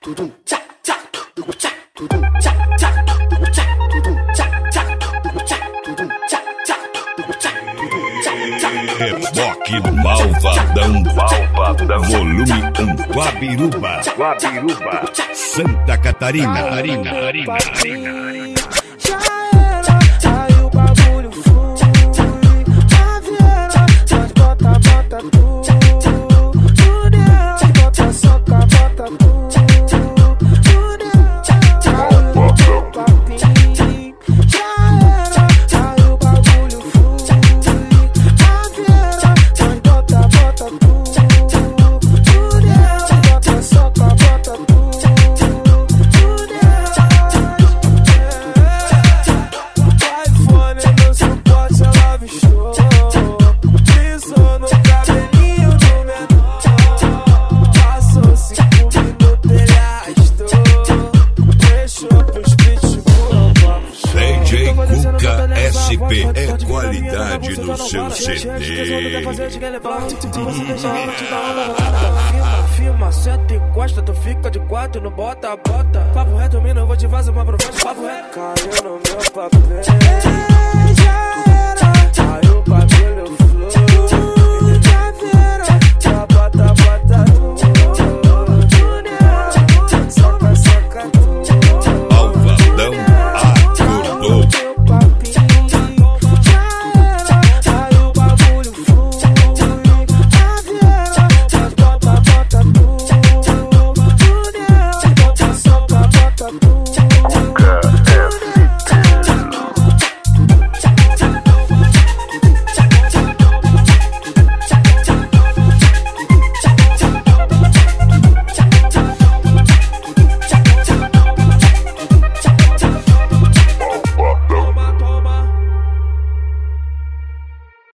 Reboque Malvadão, volume 1, Guabiruba, Santa Catarina. Já era, aí o bagulho flui. Já vieram, nós bota tudo. Tudo bota soca, bota tudo. Tudo caiu no teu papinho. Já era, aí o bagulho flui. Já vieram, nós bota tudo. Tudo bota soca, bota tudo. SP é qualidade no seu CD. Firma, senta e encosta, tu fica de quatro, não bota. Papo reto, mina, eu vou te fazer uma promessa. Papo reto, caiu no meu papel.